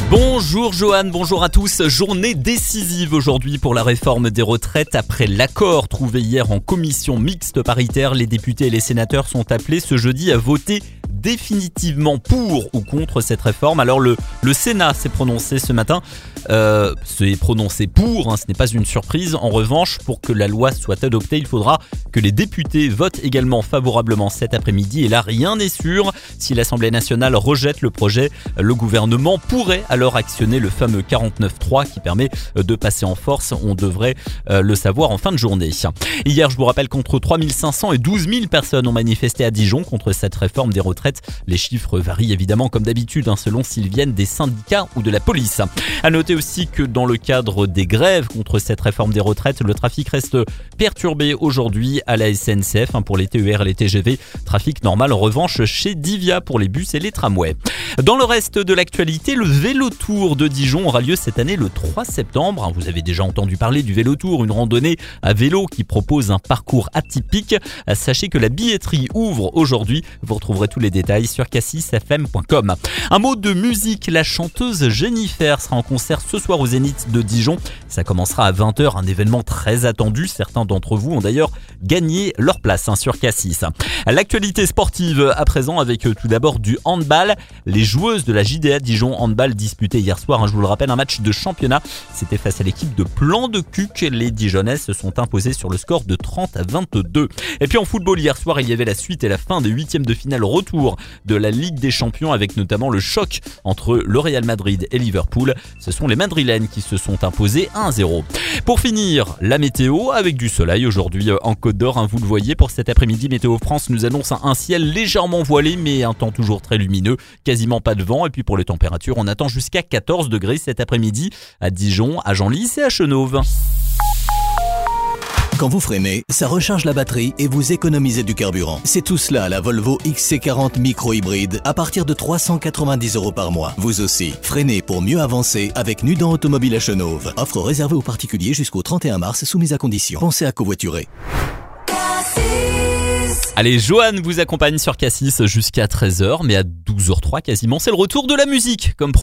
Bonjour Johan, bonjour à tous. Journée décisive aujourd'hui pour la réforme des retraites. Après l'accord trouvé hier en commission mixte paritaire, les députés et les sénateurs sont appelés ce jeudi à voter définitivement pour ou contre cette réforme. Alors le Sénat s'est prononcé ce matin, s'est prononcé pour, ce n'est pas une surprise. En revanche, pour que la loi soit adoptée, il faudra que les députés votent également favorablement cet après-midi. Et là, rien n'est sûr. Si l'Assemblée nationale rejette le projet, le gouvernement pourrait alors actionner le fameux 49.3 qui permet de passer en force. On devrait le savoir en fin de journée. Hier, je vous rappelle qu'entre 3500 et 12 000 personnes ont manifesté à Dijon contre cette réforme des retraites. Les chiffres varient évidemment comme d'habitude selon s'ils viennent des syndicats ou de la police. À noter aussi que dans le cadre des grèves contre cette réforme des retraites, le trafic reste perturbé aujourd'hui à la SNCF pour les TER et les TGV. Trafic normal en revanche chez Divia pour les bus et les tramways. Dans le reste de l'actualité, le Vélotour de Dijon aura lieu cette année le 3 septembre. Vous avez déjà entendu parler du Vélotour, une randonnée à vélo qui propose un parcours atypique. Sachez que la billetterie ouvre aujourd'hui. Vous retrouverez tous les détails sur cassisfm.com. Un mot de musique, la chanteuse Jennifer sera en concert ce soir au Zénith de Dijon. Ça commencera à 20h, un événement très attendu. Certains d'entre vous ont d'ailleurs gagné leur place sur Cassis. L'actualité sportive à présent avec tout d'abord du handball. Les joueuses de la JDA Dijon Handball disputaient hier soir, je vous le rappelle, un match de championnat. C'était face à l'équipe de Plan de Cuc. Les Dijonnaises se sont imposées sur le score de 30-22. Et puis en football, hier soir, il y avait la suite et la fin des huitièmes de finale retour de la Ligue des Champions avec notamment le choc entre le Real Madrid et Liverpool. Ce sont les Madrilènes qui se sont imposés 1-0. Pour finir, la météo avec du soleil aujourd'hui en Côte d'Or. Vous le voyez, pour cet après-midi, Météo France nous annonce un ciel légèrement voilé mais un temps toujours très lumineux, quasiment pas de vent. Et puis pour les températures, on attend jusqu'à 14 degrés cet après-midi à Dijon, à Genlis et à Chenôve. Quand vous freinez, ça recharge la batterie et vous économisez du carburant. C'est tout cela la Volvo XC40 micro-hybride à partir de 390 € par mois. Vous aussi, freinez pour mieux avancer avec Nudan Automobile à Chenôve. Offre réservée aux particuliers jusqu'au 31 mars soumise à condition. Pensez à covoiturer. Allez, Johan vous accompagne sur Cassis jusqu'à 13h, mais à 12h03 quasiment, c'est le retour de la musique comme